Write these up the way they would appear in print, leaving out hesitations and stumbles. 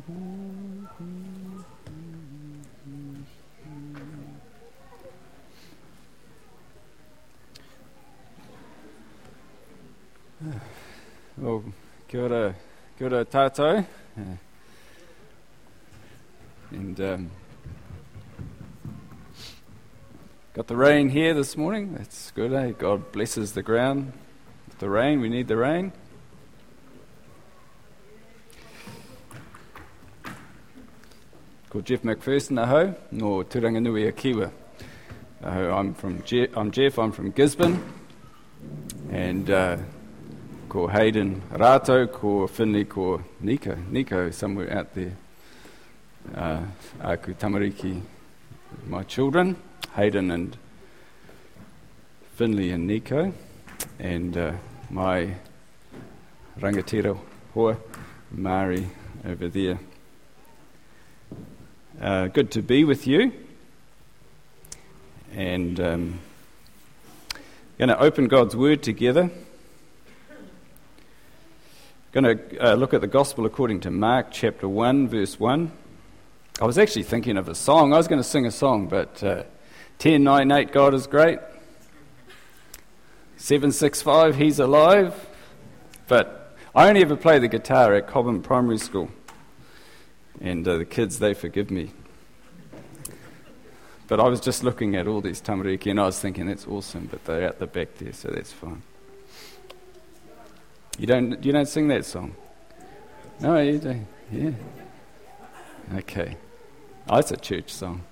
Well, kia ora tātou. And got the rain here this morning. That's good, eh? God blesses the ground with the rain. We need the rain. Called Jeff McPherson, aho, no Turanganui a Kiwa. I'm Jeff, I'm from Gisborne. And ko Hayden Rato, ko Finley, ko Nico somewhere out there. Aku tamariki, my children, Hayden and Finley and Nico, and my rangatira hoa, Mari, over there. Good to be with you, and going to open God's Word together. Going to look at the Gospel according to Mark chapter 1, verse 1. I was actually thinking of a song. I was going to sing a song, but 10, 9, 8, God is great. 7, 6, 5, He's alive. But I only ever play the guitar at Cobham Primary School. And the kids, they forgive me. But I was just looking at all these tamariki and I was thinking, that's awesome, but they're out the back there, so that's fine. You don't sing that song? No, you don't. Yeah. Okay. Oh, it's a church song.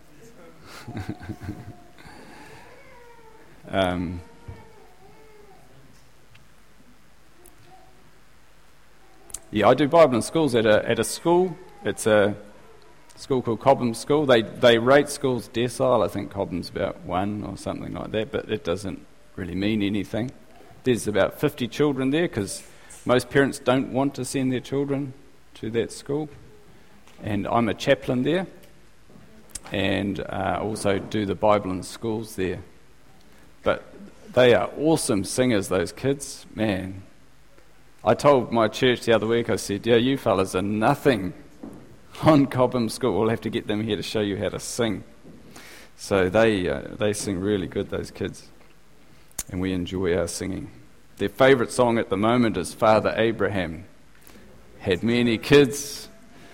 I do Bible in schools at a school. It's a school called Cobham School. They rate schools decile. I think Cobham's about 1 or something like that, but it doesn't really mean anything. There's about 50 children there because most parents don't want to send their children to that school. And I'm a chaplain there and also do the Bible in schools there. But they are awesome singers, those kids. Man, I told my church the other week, I said, yeah, you fellas are nothing on Cobham School. We'll have to get them here to show you how to sing. So they sing really good, those kids. And we enjoy our singing. Their favourite song at the moment is Father Abraham. Had many kids,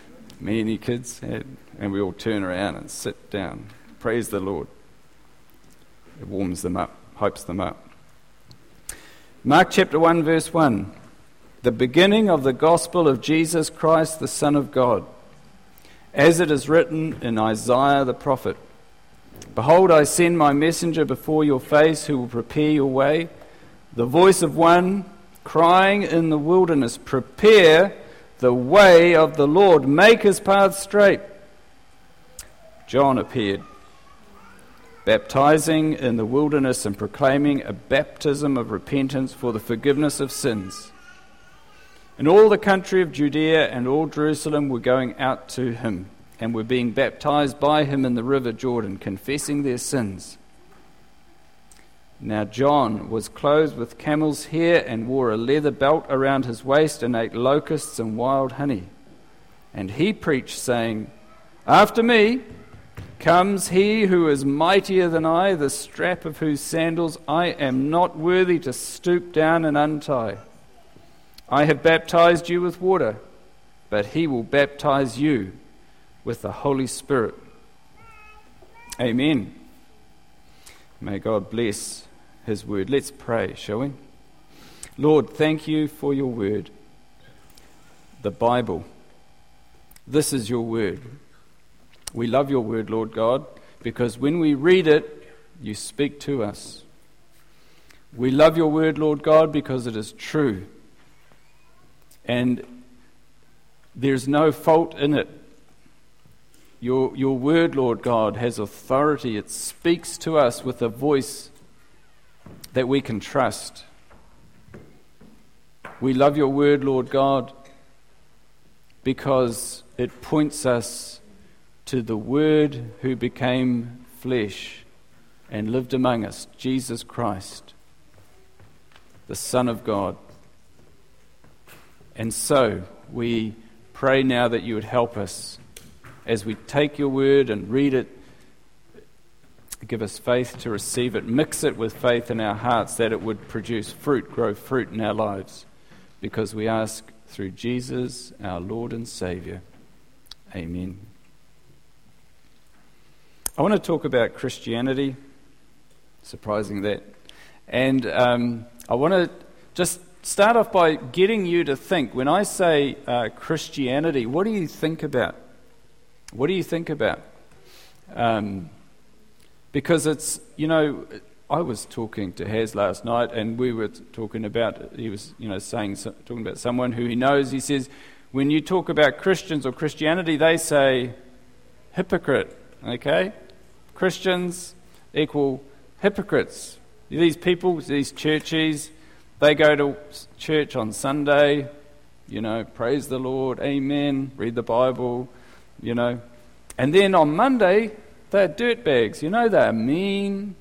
and we all turn around and sit down. Praise the Lord. It warms them up, hypes them up. Mark chapter 1, verse 1. The beginning of the gospel of Jesus Christ, the Son of God. As it is written in Isaiah the prophet, Behold, I send my messenger before your face who will prepare your way. The voice of one crying in the wilderness, Prepare the way of the Lord, make his path straight. John appeared, baptizing in the wilderness and proclaiming a baptism of repentance for the forgiveness of sins. And all the country of Judea and all Jerusalem were going out to him and were being baptized by him in the river Jordan, confessing their sins. Now John was clothed with camel's hair and wore a leather belt around his waist and ate locusts and wild honey. And he preached, saying, After me comes he who is mightier than I, the strap of whose sandals I am not worthy to stoop down and untie. I have baptized you with water, but he will baptize you with the Holy Spirit. Amen. May God bless his word. Let's pray, shall we? Lord, thank you for your word, the Bible. This is your word. We love your word, Lord God, because when we read it, you speak to us. We love your word, Lord God, because it is true. And there's no fault in it. Your word, Lord God, has authority. It speaks to us with a voice that we can trust. We love your word, Lord God, because it points us to the Word who became flesh and lived among us, Jesus Christ, the Son of God. And so we pray now that you would help us as we take your word and read it. Give us faith to receive it. Mix it with faith in our hearts that it would produce fruit, grow fruit in our lives. Because we ask through Jesus, our Lord and Saviour. Amen. I want to talk about Christianity. Surprising that. And I want to just start off by getting you to think. When I say Christianity, what do you think about? What do you think about? Because it's, I was talking to Haz last night, and we were talking about, he was, talking about someone who he knows. He says, when you talk about Christians or Christianity, they say hypocrite, okay? Christians equal hypocrites. These people, these churches, they go to church on Sunday, praise the Lord, amen, read the Bible, And then on Monday, they're dirtbags, they're mean,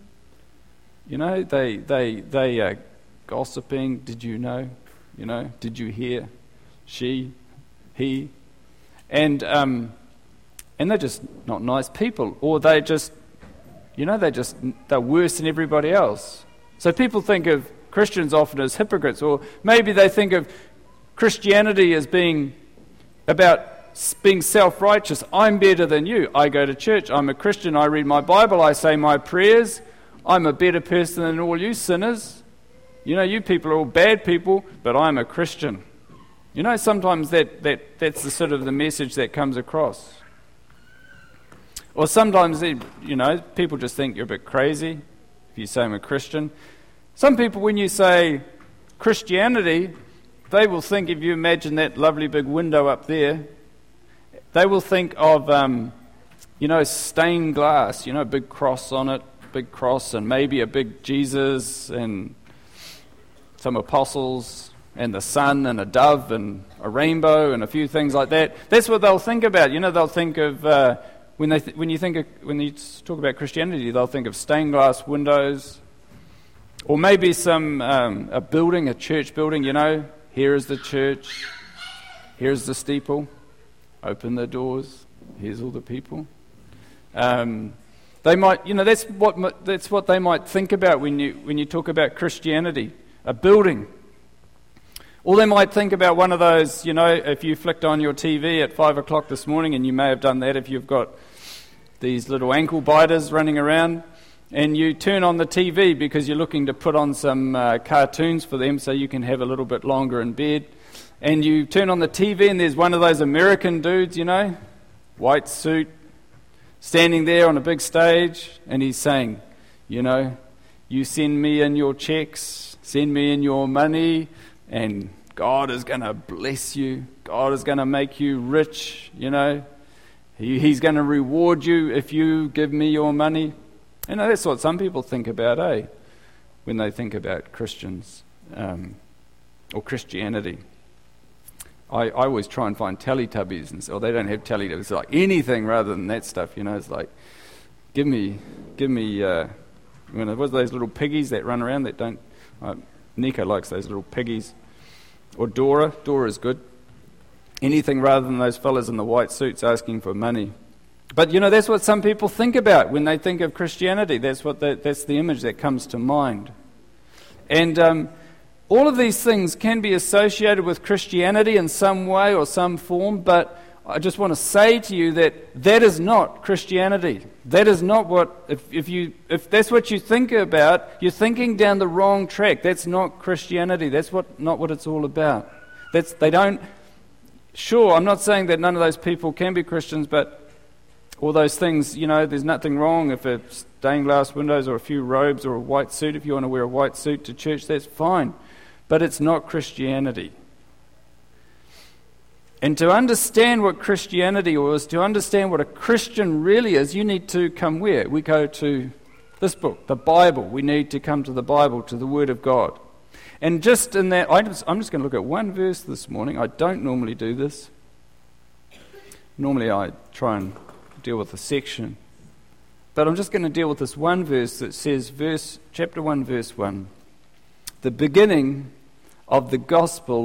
they are gossiping, did you know, did you hear, she, he, and they're just not nice people, or they just, they're worse than everybody else. So people think of Christians often as hypocrites, or maybe they think of Christianity as being about being self-righteous. I'm better than you. I go to church. I'm a Christian. I read my Bible. I say my prayers. I'm a better person than all you sinners. You people are all bad people, but I'm a Christian. Sometimes that's the sort of the message that comes across. Or sometimes, people just think you're a bit crazy if you say I'm a Christian. Some people, when you say Christianity, they will think, if you imagine that lovely big window up there, they will think of, stained glass, a big cross on it, big cross, and maybe a big Jesus and some apostles and the sun and a dove and a rainbow and a few things like that. That's what they'll think about. They'll think of, when you talk about Christianity, they'll think of stained glass windows, or maybe a building, a church building, here is the church, here's the steeple, open the doors, here's all the people. They might, that's what they might think about when you talk about Christianity, a building. Or they might think about one of those, if you flicked on your TV at 5 o'clock this morning, and you may have done that if you've got these little ankle biters running around, and you turn on the TV because you're looking to put on some cartoons for them so you can have a little bit longer in bed. And you turn on the TV and there's one of those American dudes, white suit, standing there on a big stage, and he's saying, you send me in your checks, send me in your money, and God is going to bless you. God is going to make you rich, He's going to reward you if you give me your money. That's what some people think about, when they think about Christians or Christianity. I always try and find Teletubbies, and they don't have Teletubbies. It's like anything rather than that stuff, It's like, give me. What's those little piggies that run around that don't? Nico likes those little piggies. Or Dora. Dora's good. Anything rather than those fellas in the white suits asking for money. But that's what some people think about when they think of Christianity. That's the image that comes to mind. And all of these things can be associated with Christianity in some way or some form, but I just want to say to you that is not Christianity. That is not what, if that's what you think about, you're thinking down the wrong track. That's not Christianity. That's not what it's all about. Sure, I'm not saying that none of those people can be Christians, but all those things, there's nothing wrong if it's stained glass windows or a few robes or a white suit. If you want to wear a white suit to church, that's fine. But it's not Christianity. And to understand what Christianity is, to understand what a Christian really is, you need to come where? We go to this book, the Bible. We need to come to the Bible, to the Word of God. And just in that, I'm just going to look at one verse this morning. I don't normally do this. Normally I try and deal with a section. But I'm just going to deal with this one verse that says, chapter 1, verse 1. The beginning of the gospel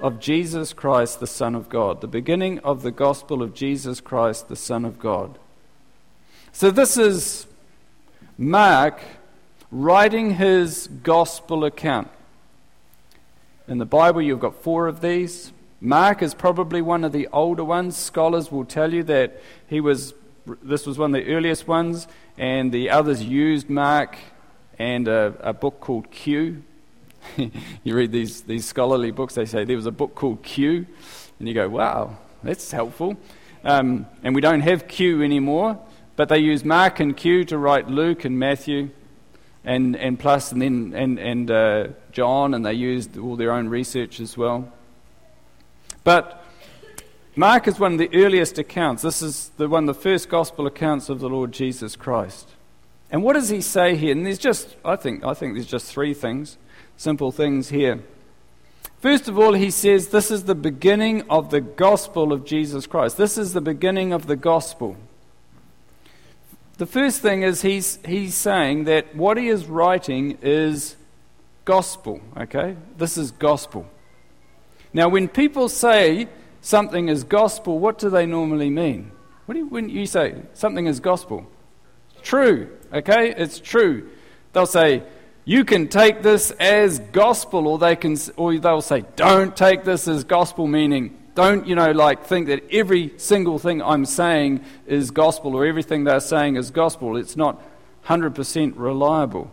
of Jesus Christ, the Son of God. The beginning of the gospel of Jesus Christ, the Son of God. So this is Mark writing his gospel account. In the Bible, you've got 4 of these. Mark is probably one of the older ones. Scholars will tell you that this was one of the earliest ones, and the others used Mark and a book called Q. You read these scholarly books, they say there was a book called Q, and you go, wow, that's helpful. And we don't have Q anymore, but they use Mark and Q to write Luke and Matthew, and plus, and then John, and they used all their own research as well. But Mark is one of the earliest accounts. This is one of the first gospel accounts of the Lord Jesus Christ. And what does he say here? And I think there's just 3 things, simple things here. First of all, he says this is the beginning of the gospel of Jesus Christ. This is the beginning of the gospel. The first thing is he's saying that what he is writing is gospel, okay? This is gospel. Now, when people say something is gospel, what do they normally mean? When you say something is gospel? True, okay? It's true. They'll say, you can take this as gospel, or they'll say, don't take this as gospel, meaning don't, think that every single thing I'm saying is gospel, or everything they're saying is gospel. It's not 100% reliable.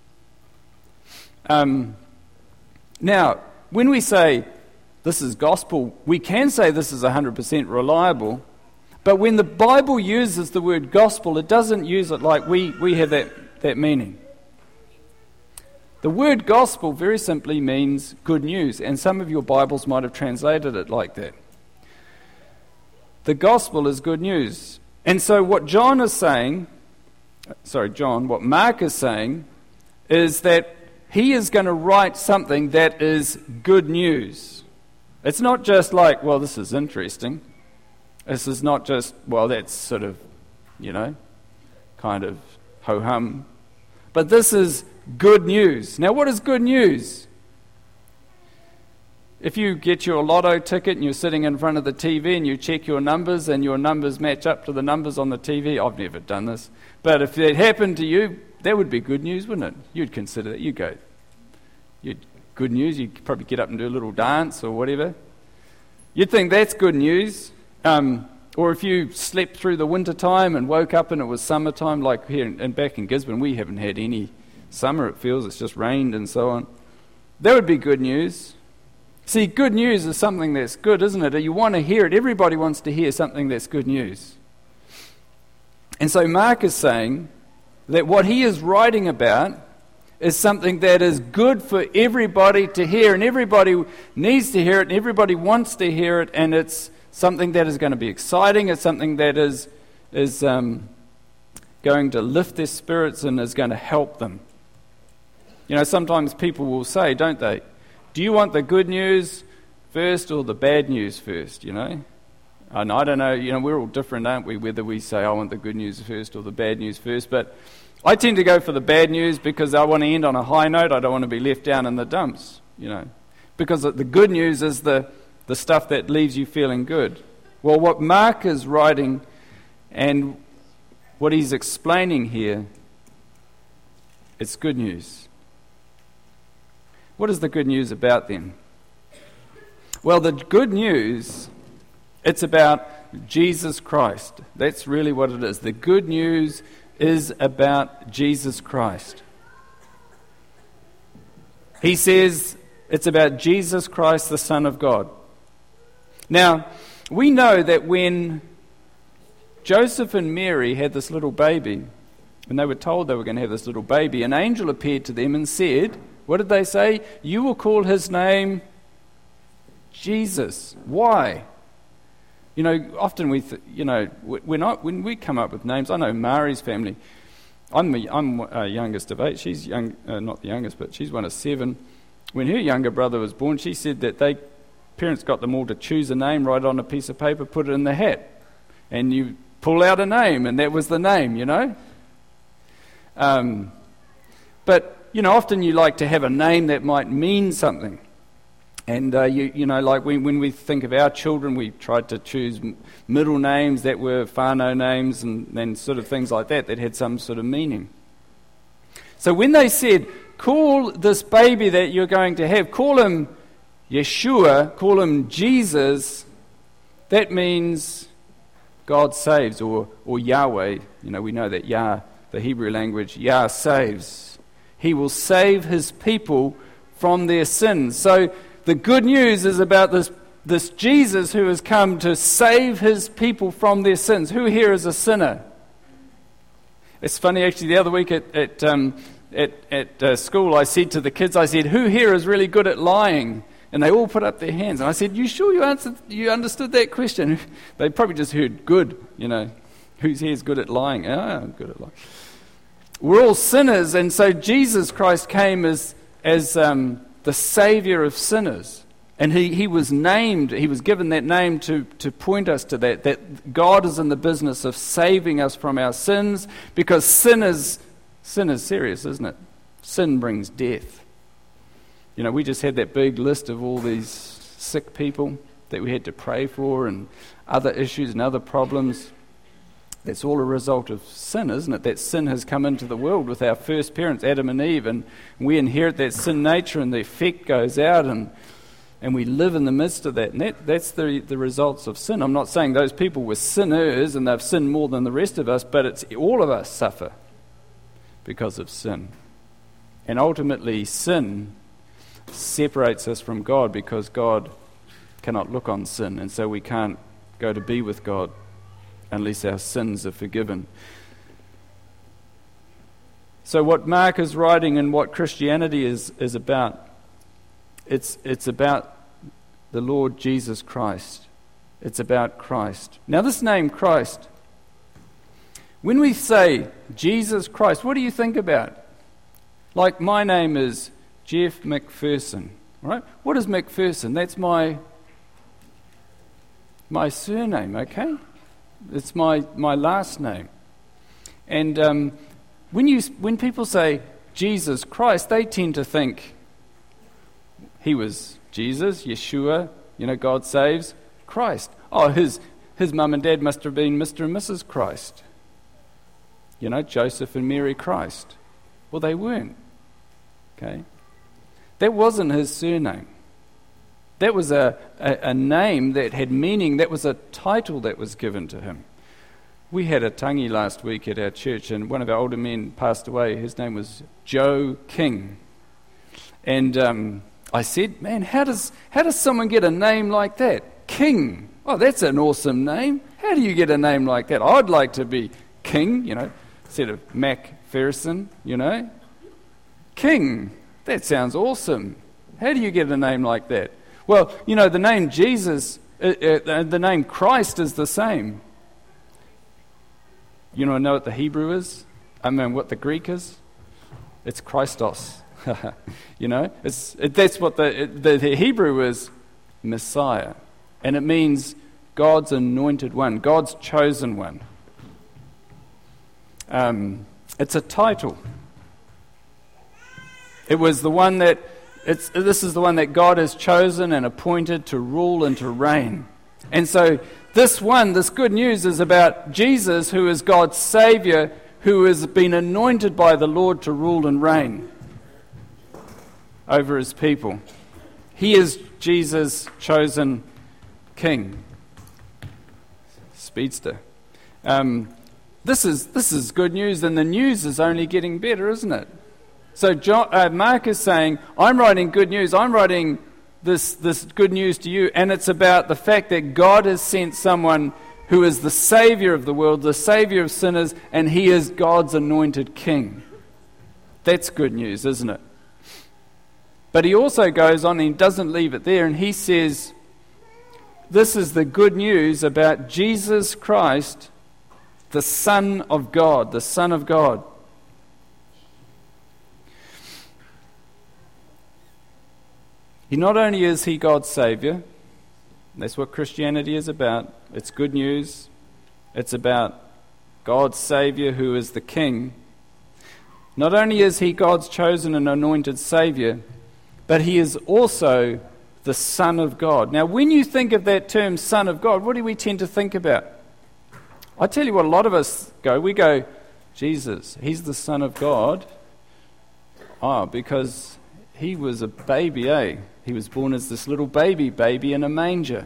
Now, when we say this is gospel, we can say this is 100% reliable, but when the Bible uses the word gospel, it doesn't use it like we have that meaning. The word gospel very simply means good news, and some of your Bibles might have translated it like that. The gospel is good news. And so what what Mark is saying is that he is going to write something that is good news. It's not just like, well, this is interesting. This is not just, well, that's sort of, kind of ho-hum. But this is good news. Now, what is good news? If you get your lotto ticket and you're sitting in front of the TV and you check your numbers and your numbers match up to the numbers on the TV, I've never done this, but if it happened to you, that would be good news, wouldn't it? You'd consider that. You'd go, good news, you'd probably get up and do a little dance or whatever. You'd think that's good news. Or if you slept through the winter time and woke up and it was summertime, like here and back in Gisborne, we haven't had any summer, it feels, it's just rained and so on. That would be good news. See, good news is something that's good, isn't it? You want to hear it. Everybody wants to hear something that's good news. And so Mark is saying that what he is writing about is something that is good for everybody to hear, and everybody needs to hear it, and everybody wants to hear it, and it's something that is going to be exciting. It's something that is going to lift their spirits and is going to help them. Sometimes people will say, don't they, do you want the good news first or the bad news first, And I don't know, we're all different, aren't we, whether we say I want the good news first or the bad news first, but I tend to go for the bad news because I want to end on a high note. I don't want to be left down in the dumps, because the good news is the stuff that leaves you feeling good. Well, what Mark is writing and what he's explaining here, it's good news. What is the good news about then? Well, the good news, it's about Jesus Christ. That's really what it is. The good news is about Jesus Christ. He says it's about Jesus Christ, the Son of God. Now, we know that when Joseph and Mary had this little baby, when they were told they were going to have this little baby, an angel appeared to them and said, what did they say? You will call his name Jesus. Why? Often when we come up with names, I know Mari's family. I'm youngest of 8. She's young, not the youngest, but she's one of 7. When her younger brother was born, she said that parents got them all to choose a name, write it on a piece of paper, put it in the hat, and you pull out a name, and that was the name, But often you like to have a name that might mean something. And, like when we think of our children, we tried to choose middle names that were whānau names and sort of things like that had some sort of meaning. So when they said, call this baby that you're going to have, call him Yeshua, call him Jesus, that means God saves, or Yahweh. We know that Yah, the Hebrew language, Yah saves. He will save his people from their sins. So the good news is about this Jesus who has come to save his people from their sins. Who here is a sinner? It's funny, actually, the other week at school, I said to the kids, who here is really good at lying? And they all put up their hands. And I said, you sure you understood that question? They probably just heard good, Who's here is good at lying? I'm good at lying. We're all sinners, and so Jesus Christ came as the Saviour of sinners. And he was named, he was given that name to point us to that God is in the business of saving us from our sins, because sin is serious, isn't it? Sin brings death. We just had that big list of all these sick people that we had to pray for and other issues and other problems. That's all a result of sin, isn't it? That sin has come into the world with our first parents, Adam and Eve, and we inherit that sin nature, and the effect goes out, and we live in the midst of that. And that's the results of sin. I'm not saying those people were sinners and they've sinned more than the rest of us, but it's all of us suffer because of sin. And ultimately, sin separates us from God, because God cannot look on sin, and so we can't go to be with God unless our sins are forgiven. So what Mark is writing and what Christianity is about, it's about the Lord Jesus Christ. It's about Christ. Now this name Christ, when we say Jesus Christ, what do you think about? Like my name is Jeff McPherson, right? What is McPherson? That's my surname, okay? It's my last name. And when people say Jesus Christ, they tend to think he was Jesus, Yeshua, God saves, Christ. Oh, his mum and dad must have been Mr. and Mrs. Christ. Joseph and Mary Christ. Well, they weren't. Okay? That wasn't his surname. That was a name that had meaning. That was a title that was given to him. We had a tangi last week at our church, and one of our older men passed away. His name was Joe King. And I said, man, how does someone get a name like that? King. Oh, that's an awesome name. How do you get a name like that? I'd like to be King, instead of McPherson, King. That sounds awesome. How do you get a name like that? Well, the name Jesus, the name Christ is the same. You know what the Hebrew is? What the Greek is? It's Christos. That's what the Hebrew is, Messiah. And it means God's anointed one, God's chosen one. It's a title. It was the one this is the one that God has chosen and appointed to rule and to reign. And so this good news is about Jesus, who is God's Saviour, who has been anointed by the Lord to rule and reign over his people. He is Jesus' chosen King. Speedster. This is good news, and the news is only getting better, isn't it? So Mark is saying, I'm writing good news. I'm writing this good news to you, and it's about the fact that God has sent someone who is the Saviour of the world, the Saviour of sinners, and he is God's anointed King. That's good news, isn't it? But he also goes on, and he doesn't leave it there, and he says, this is the good news about Jesus Christ, the Son of God, the Son of God. Not only is he God's Saviour, that's what Christianity is about. It's good news. It's about God's Saviour who is the King. Not only is he God's chosen and anointed Saviour, but he is also the Son of God. Now, when you think of that term, Son of God, what do we tend to think about? I tell you what, a lot of us we go, Jesus, he's the Son of God. Because he was a baby, He was born as this little baby in a manger.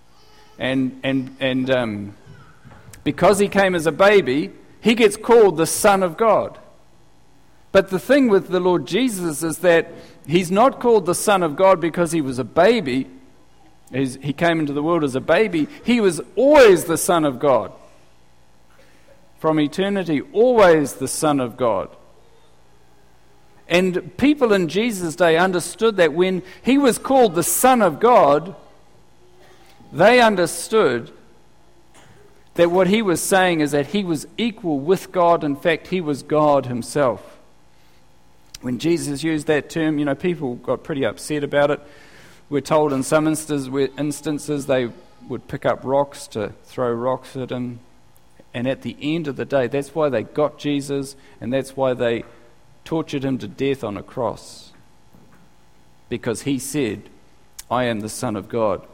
And because he came as a baby, he gets called the Son of God. But the thing with the Lord Jesus is that he's not called the Son of God because he was a baby. He came into the world as a baby. He was always the Son of God. From eternity, always the Son of God. And people in Jesus' day understood that when he was called the Son of God, they understood that what he was saying is that he was equal with God. In fact, he was God himself. When Jesus used that term, people got pretty upset about it. We're told in some instances they would pick up rocks to throw rocks at him. And at the end of the day, that's why they got Jesus, and that's why they tortured him to death on a cross. Because he said, I am the Son of God.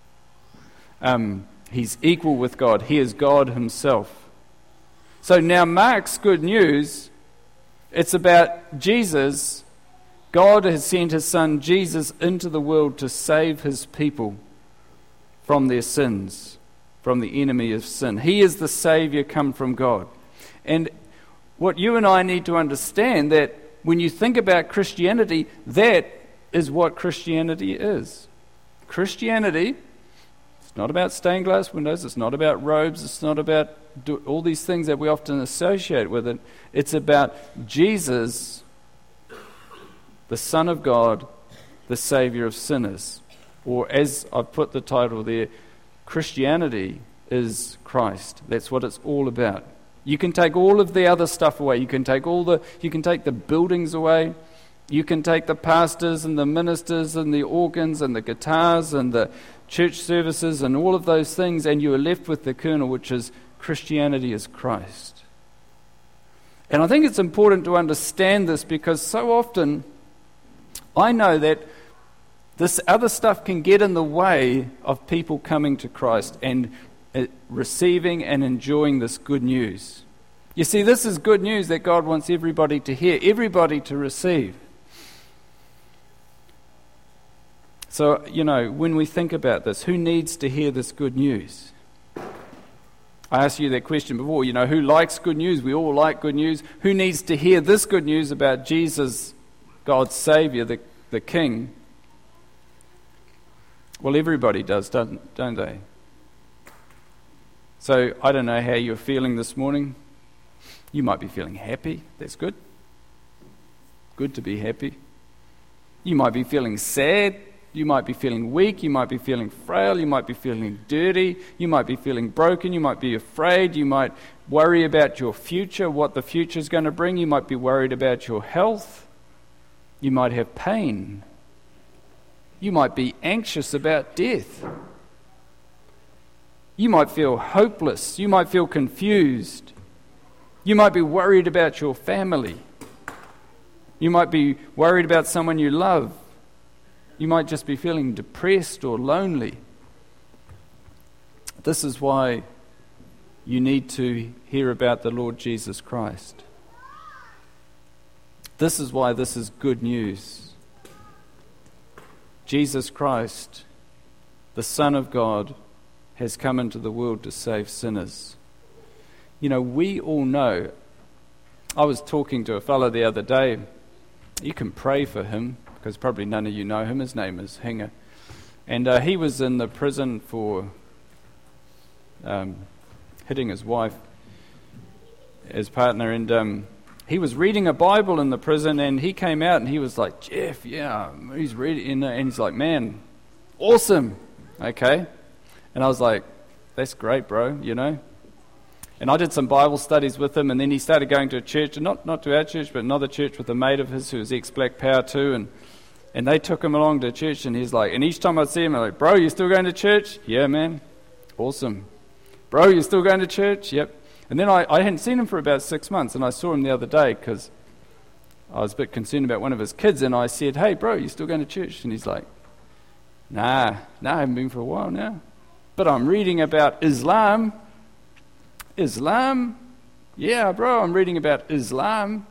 He's equal with God. He is God himself. So now Mark's good news, it's about Jesus. God has sent his Son Jesus into the world to save his people from their sins, from the enemy of sin. He is the Saviour come from God. And what you and I need to understand, that when you think about Christianity, that is what Christianity is. Christianity, it's not about stained glass windows, it's not about robes, it's not about all these things that we often associate with it. It's about Jesus, the Son of God, the Saviour of sinners. Or as I've put the title there, Christianity is Christ. That's what it's all about. You can take all of the other stuff away. You can take the buildings away. You can take the pastors and the ministers and the organs and the guitars and the church services and all of those things, and you are left with the kernel, which is Christianity is Christ. And I think it's important to understand this, because so often I know that this other stuff can get in the way of people coming to Christ and receiving and enjoying this good news. You see, this is good news that God wants everybody to hear, everybody to receive. So, when we think about this, who needs to hear this good news? I asked you that question before, who likes good news? We all like good news. Who needs to hear this good news about Jesus, God's Saviour, the King? Well, everybody does, don't they? So, I don't know how you're feeling this morning. You might be feeling happy. That's good. Good to be happy. You might be feeling sad. You might be feeling weak. You might be feeling frail. You might be feeling dirty. You might be feeling broken. You might be afraid. You might worry about your future, what the future is going to bring. You might be worried about your health. You might have pain. You might be anxious about death. You might feel hopeless. You might feel confused. You might be worried about your family. You might be worried about someone you love. You might just be feeling depressed or lonely. This is why you need to hear about the Lord Jesus Christ. This is why this is good news. Jesus Christ, the Son of God, has come into the world to save sinners. We all know. I was talking to a fellow the other day. You can pray for him, because probably none of you know him. His name is Hinga. And he was in the prison for hitting his wife, his partner. And he was reading a Bible in the prison, and he came out and he was like, Jeff, yeah, he's reading. And he's like, man, awesome. Okay. And I was like, that's great, bro, And I did some Bible studies with him, and then he started going to a church, and not to our church, but another church with a mate of his who was ex-Black Power too, and they took him along to church, and he's like, and each time I'd see him, I'm like, bro, you still going to church? Yeah, man. Awesome. Bro, you still going to church? Yep. And then I hadn't seen him for about 6 months, and I saw him the other day because I was a bit concerned about one of his kids, and I said, hey, bro, you still going to church? And he's like, Nah, I haven't been for a while now. But I'm reading about Islam. Islam? Yeah, bro, I'm reading about Islam.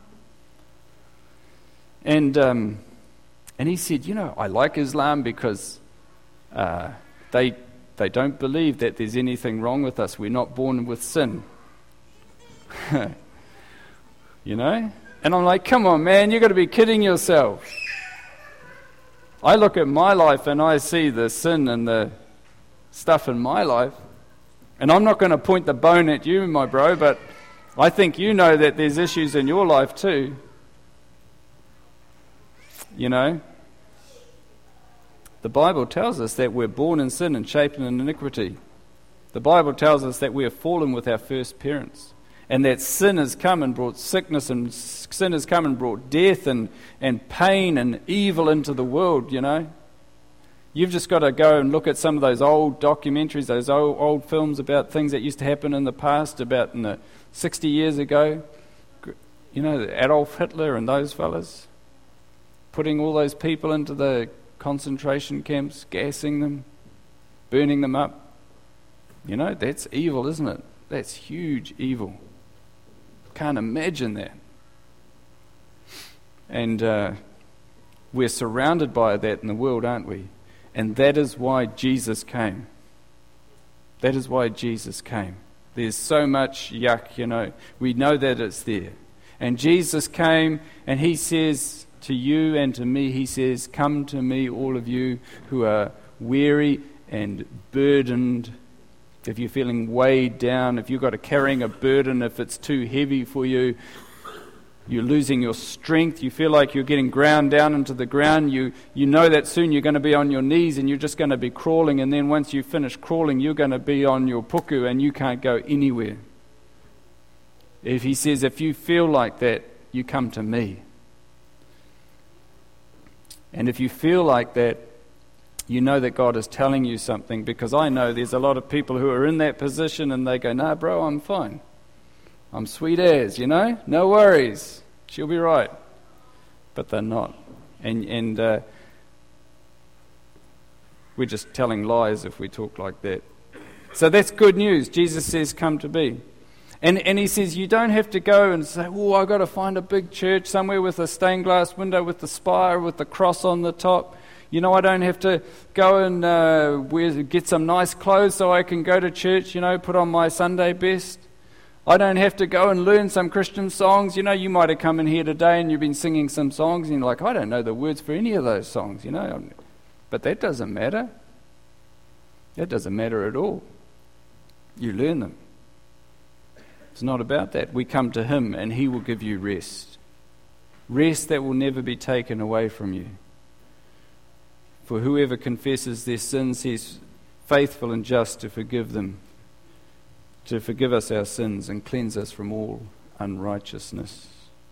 And he said, I like Islam because they don't believe that there's anything wrong with us. We're not born with sin. And I'm like, come on, man, you've got to be kidding yourself. I look at my life and I see the sin and the stuff in my life. And I'm not going to point the bone at you, my bro, but I think you know that there's issues in your life too. The Bible tells us that we're born in sin and shaped in iniquity. The Bible tells us that we have fallen with our first parents. And that sin has come and brought sickness, and sin has come and brought death and pain and evil into the world, You've just got to go and look at some of those old documentaries, those old films about things that used to happen in the past, about 60 years ago. Adolf Hitler and those fellas, putting all those people into the concentration camps, gassing them, burning them up. That's evil, isn't it? That's huge evil. Can't imagine that. And we're surrounded by that in the world, aren't we? And that is why Jesus came. That is why Jesus came. There's so much yuck, We know that it's there. And Jesus came and he says to you and to me, he says, come to me, all of you who are weary and burdened. If you're feeling weighed down, if you've got carrying a burden, if it's too heavy for you, you're losing your strength, you feel like you're getting ground down into the ground, you know that soon you're going to be on your knees and you're just going to be crawling, and then once you finish crawling, you're going to be on your puku and you can't go anywhere. If he says, if you feel like that, you come to me. And if you feel like that, you know that God is telling you something, because I know there's a lot of people who are in that position and they go, nah, bro, I'm fine. I'm sweet as, no worries. She'll be right. But they're not. And we're just telling lies if we talk like that. So that's good news. Jesus says, come to me. And he says, you don't have to go and say, I've got to find a big church somewhere with a stained glass window with the spire, with the cross on the top. I don't have to go and get some nice clothes so I can go to church, put on my Sunday best. I don't have to go and learn some Christian songs. You might have come in here today and you've been singing some songs and you're like, I don't know the words for any of those songs, But that doesn't matter. That doesn't matter at all. You learn them. It's not about that. We come to him and he will give you rest. Rest that will never be taken away from you. For whoever confesses their sins, he's faithful and just to forgive them, to forgive us our sins and cleanse us from all unrighteousness.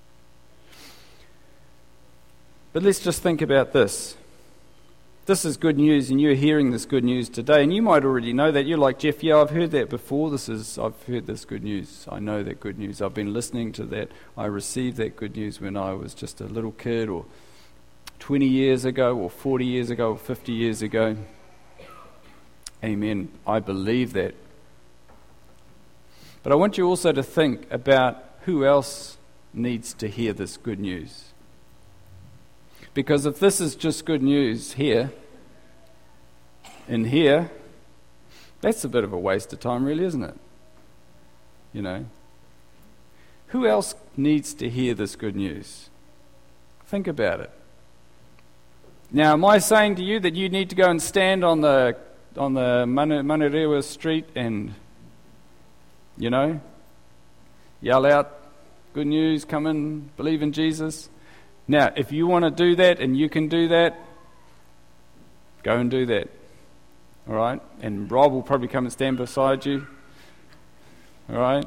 But let's just think about this. This is good news, and you're hearing this good news today, and you might already know that. You're like, Jeff, yeah, I've heard that before. I've heard this good news. I know that good news. I've been listening to that. I received that good news when I was just a little kid, or 20 years ago, or 40 years ago, or 50 years ago. Amen. I believe that. But I want you also to think about who else needs to hear this good news. Because if this is just good news here, in here, that's a bit of a waste of time, really, isn't it? Who else needs to hear this good news? Think about it. Now, am I saying to you that you need to go and stand on the Manurewa street and, yell out, good news, come in, believe in Jesus? Now, if you want to do that and you can do that, go and do that. All right? And Rob will probably come and stand beside you. All right?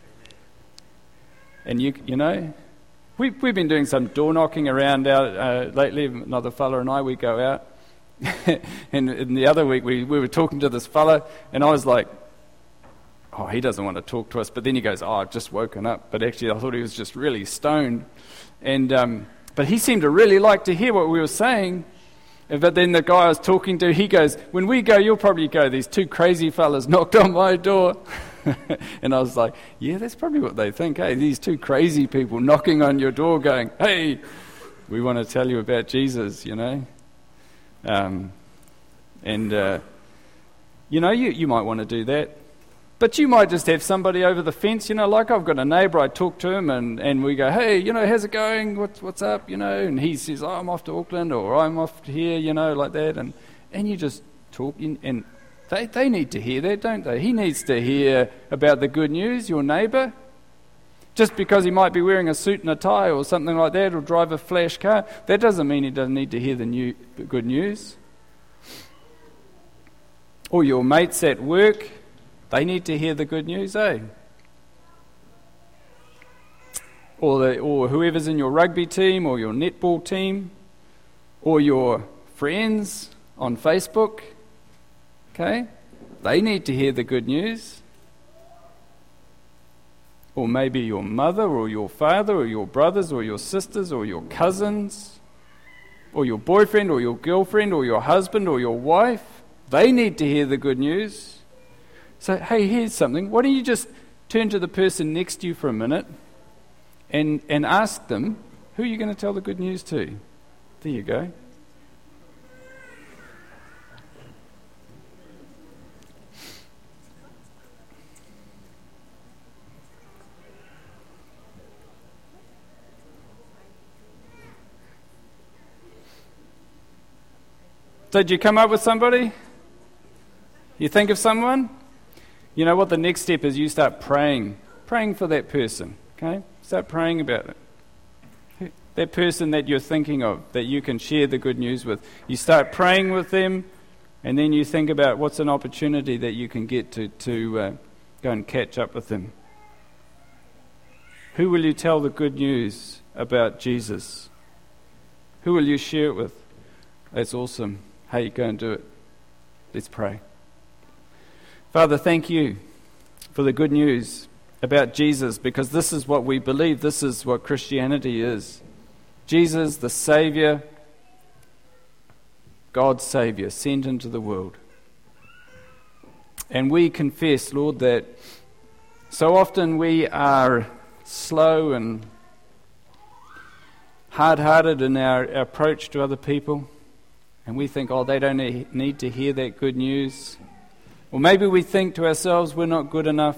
And we've been doing some door knocking around out lately. Another fella and I, we go out. And the other week we were talking to this fella, and I was like, oh, he doesn't want to talk to us. But then he goes, I've just woken up. But actually I thought he was just really stoned. And but he seemed to really like to hear what we were saying. But then the guy I was talking to, he goes, when we go, you'll probably go, these two crazy fellas knocked on my door. And I was like, yeah, that's probably what they think, hey, these two crazy people knocking on your door going, hey, we want to tell you about Jesus, you know. You might want to do that. But you might just have somebody over the fence, you know, like I've got a neighbour, I talk to him and we go, hey, you know, how's it going? What's up, you know? And he says, oh, I'm off to Auckland or I'm off to here, you know, like that. And you just talk and they need to hear that, don't they? He needs to hear about the good news, your neighbour. Just because he might be wearing a suit and a tie or something like that or drive a flash car, that doesn't mean he doesn't need to hear the good news. Or your mates at work, they need to hear the good news, eh? Or whoever's in your rugby team or your netball team or your friends on Facebook, okay? They need to hear the good news. Or maybe your mother or your father or your brothers or your sisters or your cousins or your boyfriend or your girlfriend or your husband or your wife. They need to hear the good news. So, hey, here's something. Why don't you just turn to the person next to you for a minute and ask them, who are you going to tell the good news to? There you go. So did you come up with somebody? You think of someone? You know what the next step is? You start praying for that person, okay? Start praying about it. That person that you're thinking of, that you can share the good news with. You start praying with them, and then you think about what's an opportunity that you can get to go and catch up with them. Who will you tell the good news about Jesus? Who will you share it with? That's awesome. Hey, go and do it. Let's pray. Father, thank you for the good news about Jesus, because this is what we believe. This is what Christianity is. Jesus, the Saviour, God's Saviour, sent into the world. And we confess, Lord, that so often we are slow and hard-hearted in our approach to other people. And we think, oh, they don't need to hear that good news. Or maybe we think to ourselves, we're not good enough.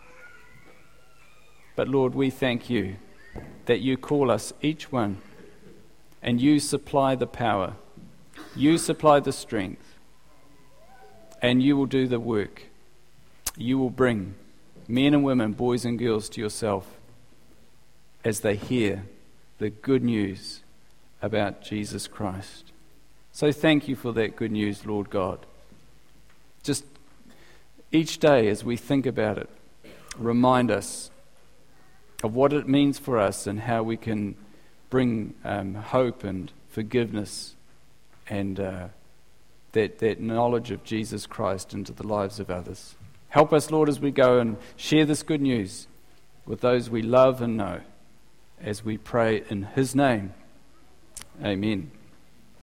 But Lord, we thank you that you call us, each one, and you supply the power. You supply the strength. And you will do the work. You will bring men and women, boys and girls to yourself as they hear the good news about Jesus Christ. So thank you for that good news, Lord God. Just each day as we think about it, remind us of what it means for us and how we can bring hope and forgiveness and that knowledge of Jesus Christ into the lives of others. Help us, Lord, as we go and share this good news with those we love and know, as we pray in His name. Amen.